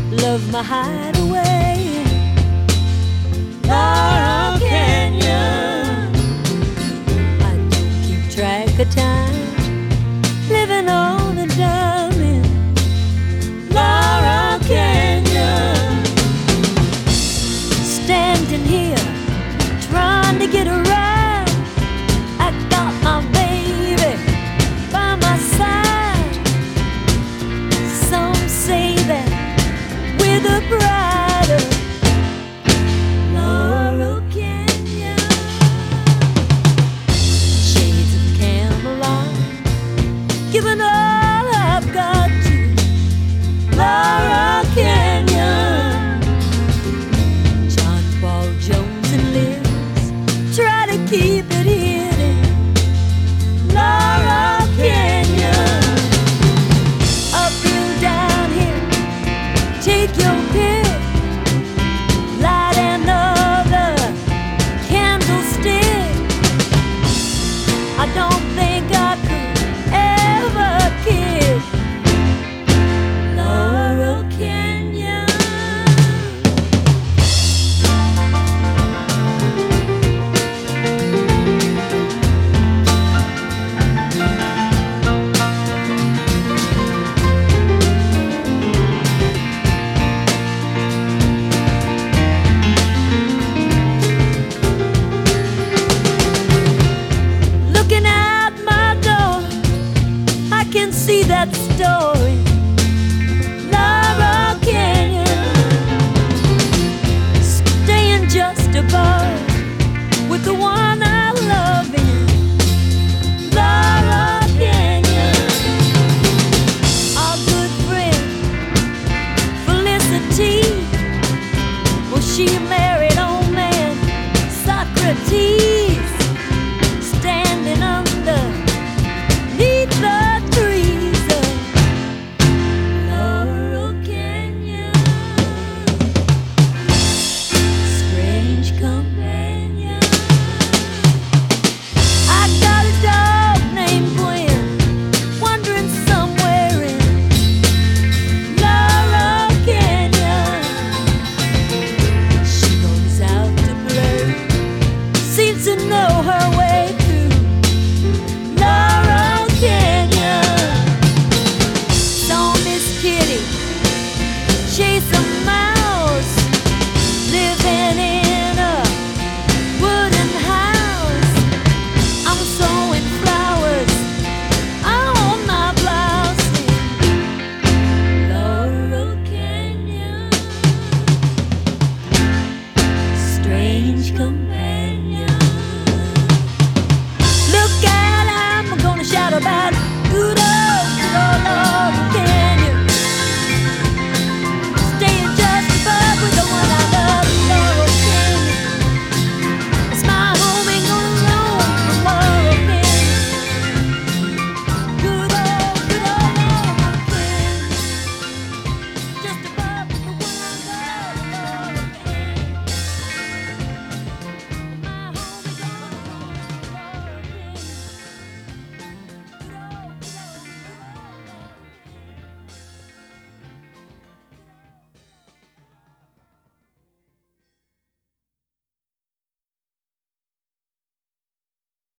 love my hideaway, Laurel Canyon. I don't keep track of time, living on a dime in Laurel Canyon. Standing here, trying to get around, I got my baby by my side. Some say that we're the bride of Laurel Canyon. Shades of Camelot, giving all I've got to Laurel Canyon. John Paul Jones and Liz try to keep it hidden, Laurel Canyon. Uphill, downhill, take your pick. Light another candlestick. I don't think I could ever kid Laurel Canyon. Looking out my door, I can see that story, Laurel Canyon. Staying just above with the one I love in Laurel Canyon. Our good friend Felicity, well, she married old man Socrates, standing underneath the trees of Laurel Canyon. Strange companion. I got a dog named Gwen, wandering somewhere in Laurel Canyon. She goes out to play, seems to know her way through Laurel Canyon. Saw Miss Kitty chase a mouse.